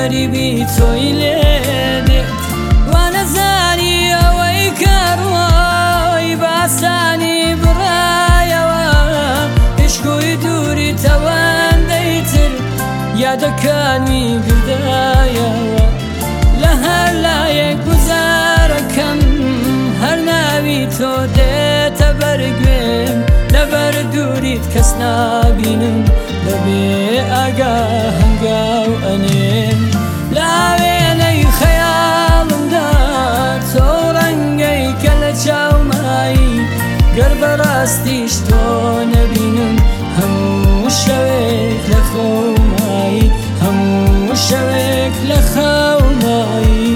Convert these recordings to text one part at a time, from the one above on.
غەریبی تۆی لێدێت وانەزانی ئەوەی کەڕۆی باسانی بڕایەوە عشقوی دووری تەوەندەیتر یادەکانی گردایەوە لە هەر لایەک گوزارەکەم هەر ناوی تۆ دێتە بەرگوێم لەبەر دووریت کەس نابینم بەبێ ئاگا هەنگاو ئەنێم لاوێنەی خەیاڵمدا تۆ ڕەنگەی کە لە چاومایی گەر بەڕاستیش تۆ نەبینم هەموو شەوێک لە خەومایی هەموو شەوێک لە خەومایی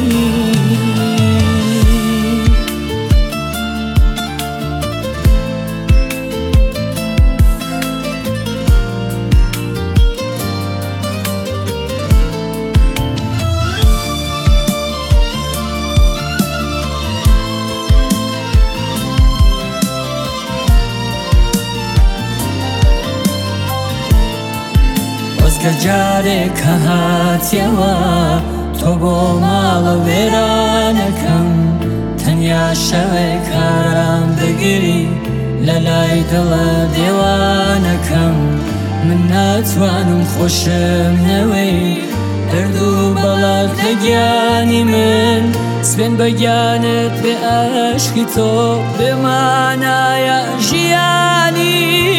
کە جارێک کە هاتیەوە تۆ بۆ ماڵە وێرانەکەم تەنیا شەوێک کارام دەگیری لە لای دڵە دێوانەکەم من ناتوانم خۆشم نەوەی دەرد و بەڵات لە گیانی من سبێن بە گیانت بێ ئاشکی تۆ بێمانایە ژیانی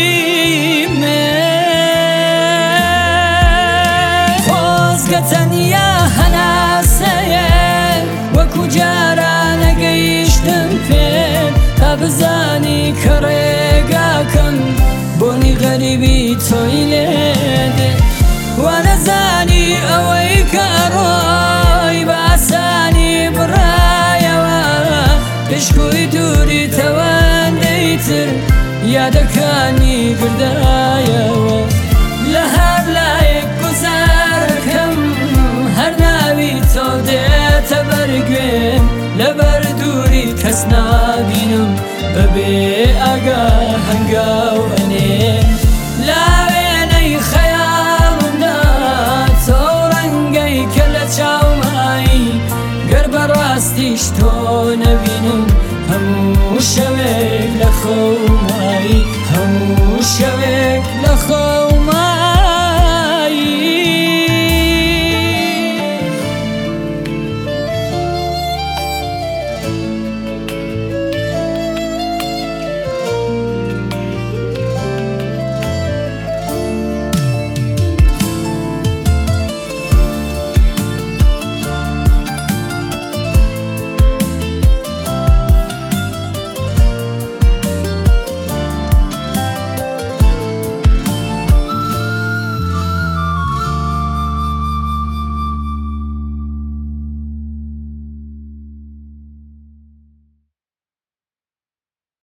تەنیا هەناسەیە وەکو جاران نەگەیشتم پێت تا بزانی کە ڕێگاکەم بۆنی غەریبی تۆی لێدێت وانەزانی ئەوەی کە ئەڕۆی باسانی بڕایەوە عشقوی دووری تەوەندەیتر یادەکانی گردایەوە لە هەر لایەک گوزارەکەم هەر ناوی تۆ دێتە بەرگوێم لەبەر دووری کەس نابینم بەبێ ئاگا هەنگاو ئەنێم لاوێنەی خەیاڵمدا تۆ ڕەنگەی کە لە چاومایی گەر بەڕاستیش تۆ نەبینم هەموو شەوێک لە خەو